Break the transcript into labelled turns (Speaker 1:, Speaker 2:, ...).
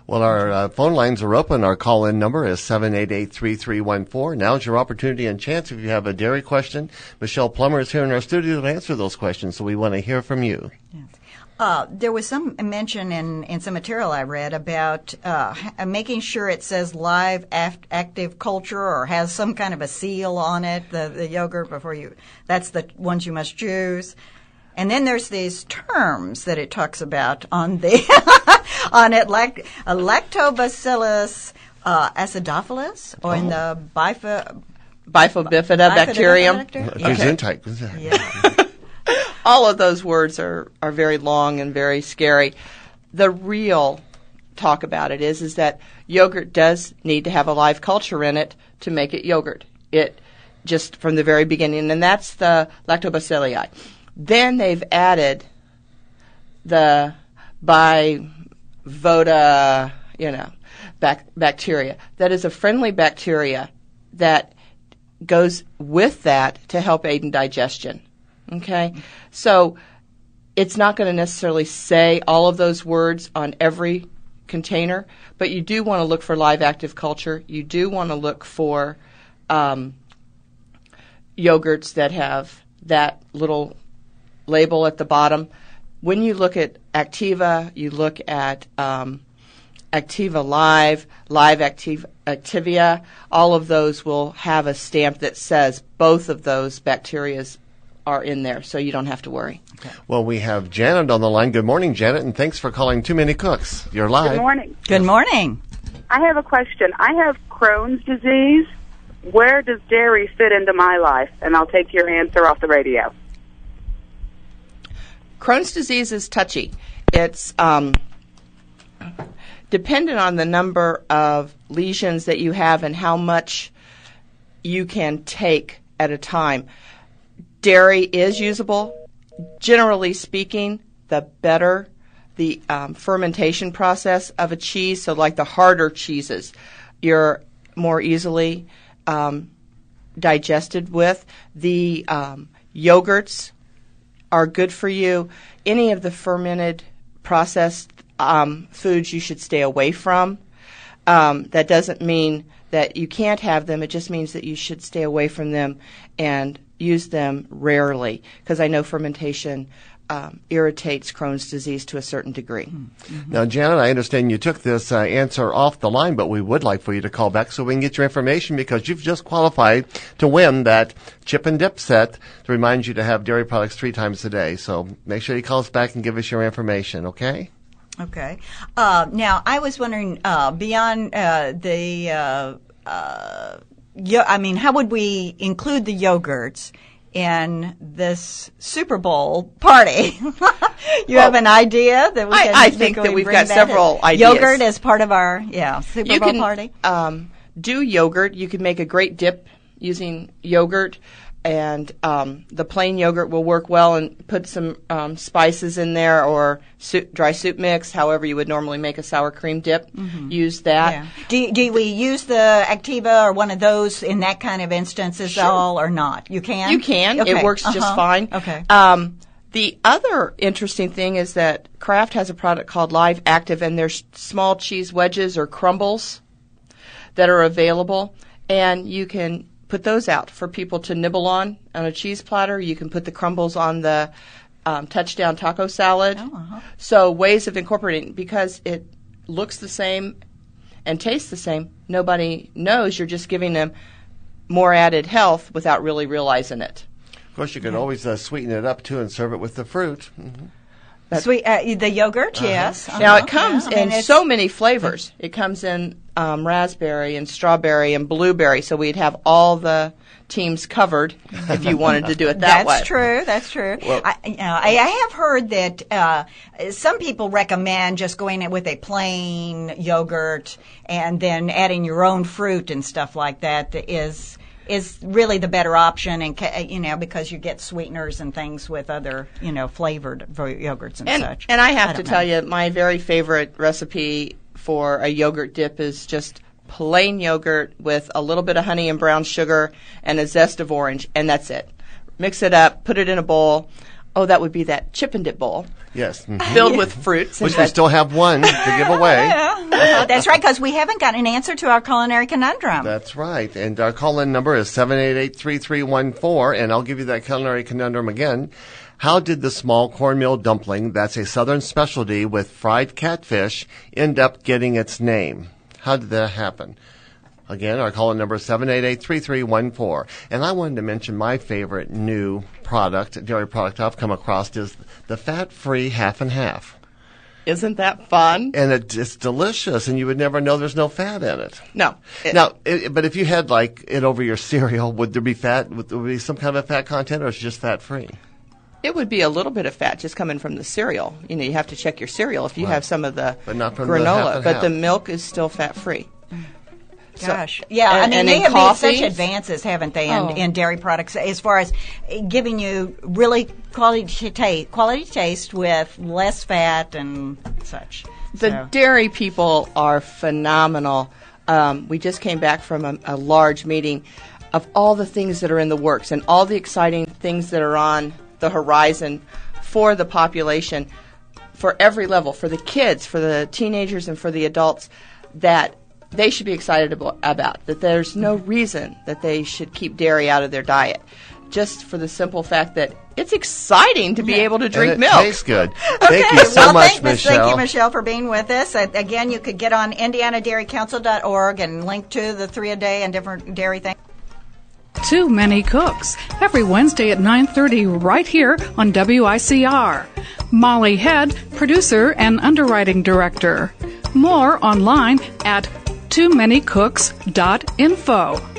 Speaker 1: Well, our phone lines are open. Our call-in number is 788-3314. Now's your opportunity and chance if you have a dairy question. Michelle Plummer is here in our studio to answer those questions, so we want to hear from you.
Speaker 2: Yes. There was some mention in some material I read about making sure it says live active culture or has some kind of a seal on it, the yogurt, before you. That's the ones you must choose. And then there's these terms that it talks about on the on it, like Lactobacillus acidophilus, or in the
Speaker 3: Bifidobifida bacterium.
Speaker 1: Gesundheit.
Speaker 2: Yeah.
Speaker 3: All of those words are very long and very scary. The real talk about it is that yogurt does need to have a live culture in it to make it yogurt. It just from the very beginning, and that's the Lactobacilli. Then they've added the Bivoda, bacteria. That is a friendly bacteria that goes with that to help aid in digestion. Okay? So it's not going to necessarily say all of those words on every container, but you do want to look for live active culture. You do want to look for yogurts that have that little label at the bottom. When you look at Activa, you look at Activa Live, Activia, all of those will have a stamp that says both of those bacterias are in there, so you don't have to worry.
Speaker 1: Okay. Well, we have Janet on the line. Good morning, Janet, and thanks for calling Too Many Cooks. You're live.
Speaker 4: Good morning.
Speaker 2: Good morning.
Speaker 4: I have a question. I have Crohn's disease. Where does dairy fit into my life? And I'll take your answer off the radio.
Speaker 3: Crohn's disease is touchy. It's dependent on the number of lesions that you have and how much you can take at a time. Dairy is usable. Generally speaking, the better the fermentation process of a cheese, so like the harder cheeses, you're more easily digested with. The yogurts are good for you. Any of the fermented processed foods you should stay away from. That doesn't mean that you can't have them. It just means that you should stay away from them and use them rarely, because I know fermentation irritates Crohn's disease to a certain degree.
Speaker 1: Mm-hmm. Now, Janet, I understand you took this answer off the line, but we would like for you to call back so we can get your information, because you've just qualified to win that chip and dip set to remind you to have dairy products 3 times a day. So make sure you call us back and give us your information, okay?
Speaker 2: Okay. Now, I was wondering, beyond how would we include the yogurts in this Super Bowl party? You have an idea that we can?
Speaker 3: I think that we've got several ideas.
Speaker 2: Yogurt as part of our Super Bowl party.
Speaker 3: Do yogurt. You can make a great dip using yogurt, and the plain yogurt will work well. And put some spices in there, or dry soup mix, however you would normally make a sour cream dip. Mm-hmm. Use that.
Speaker 2: Yeah. Do we use the Activa or one of those in that kind of instances
Speaker 3: Sure.
Speaker 2: at all, or not? You can?
Speaker 3: You can.
Speaker 2: Okay.
Speaker 3: It works just fine.
Speaker 2: Okay.
Speaker 3: The other interesting thing is that Kraft has a product called Live Active, and there's small cheese wedges or crumbles that are available, and you can put those out for people to nibble on a cheese platter. You can put the crumbles on the touchdown taco salad.
Speaker 2: Oh, uh-huh.
Speaker 3: So ways of incorporating, because it looks the same and tastes the same, nobody knows you're just giving them more added health without really realizing it.
Speaker 1: Of course, you could always sweeten it up, too, and serve it with the fruit. Mm-hmm.
Speaker 2: Sweet, the yogurt, yes. Uh-huh.
Speaker 3: Now, it comes in so many flavors. It comes in raspberry and strawberry and blueberry, so we'd have all the teams covered if you wanted to do it that way.
Speaker 2: That's true.
Speaker 1: Well,
Speaker 2: I have heard that some people recommend just going in with a plain yogurt and then adding your own fruit and stuff like that is really the better option, and because you get sweeteners and things with other flavored yogurts and such.
Speaker 3: And I have to tell you, my very favorite recipe for a yogurt dip is just plain yogurt with a little bit of honey and brown sugar and a zest of orange, and that's it. Mix it up, put it in a bowl. Oh, that would be that chip and dip bowl.
Speaker 1: Yes. Mm-hmm.
Speaker 3: Filled with fruits.
Speaker 1: Which we still have one to give away.
Speaker 2: That's right, because we haven't gotten an answer to our culinary conundrum.
Speaker 1: That's right. And our call-in number is 788-3314, and I'll give you that culinary conundrum again. How did the small cornmeal dumpling, that's a southern specialty with fried catfish, end up getting its name? How did that happen? Again, our call-in number is 788-3314. And I wanted to mention my favorite new product, dairy product I've come across, is the fat-free half and half.
Speaker 3: Isn't that fun?
Speaker 1: And it's delicious, and you would never know there's no fat in it.
Speaker 3: No.
Speaker 1: But if you had like it over your cereal, would there be fat? Would there be some kind of fat content, or is it just fat-free?
Speaker 3: It would be a little bit of fat just coming from the cereal. You know, you have to check your cereal if you have some of the
Speaker 1: but not from
Speaker 3: granola,
Speaker 1: the half and
Speaker 3: but
Speaker 1: half.
Speaker 3: the milk is still fat-free.
Speaker 2: Gosh. Yeah,
Speaker 3: and
Speaker 2: they
Speaker 3: in
Speaker 2: have made
Speaker 3: coffee?
Speaker 2: such advances, haven't they, in dairy products as far as giving you really quality taste with less fat and such.
Speaker 3: The dairy people are phenomenal. We just came back from a large meeting of all the things that are in the works and all the exciting things that are on the horizon for the population, for every level, for the kids, for the teenagers, and for the adults, that they should be excited about, that there's no reason that they should keep dairy out of their diet, just for the simple fact that it's exciting to be able to drink
Speaker 1: and it
Speaker 3: milk.
Speaker 1: tastes good. Thank you so much, Michelle.
Speaker 2: Thank you, Michelle, for being with us. Again, you could get on IndianaDairyCouncil.org and link to the 3-a-day and different dairy things.
Speaker 5: Too Many Cooks, every Wednesday at 9:30 right here on WICR. Molly Head, producer and underwriting director. More online at toomanycooks.info.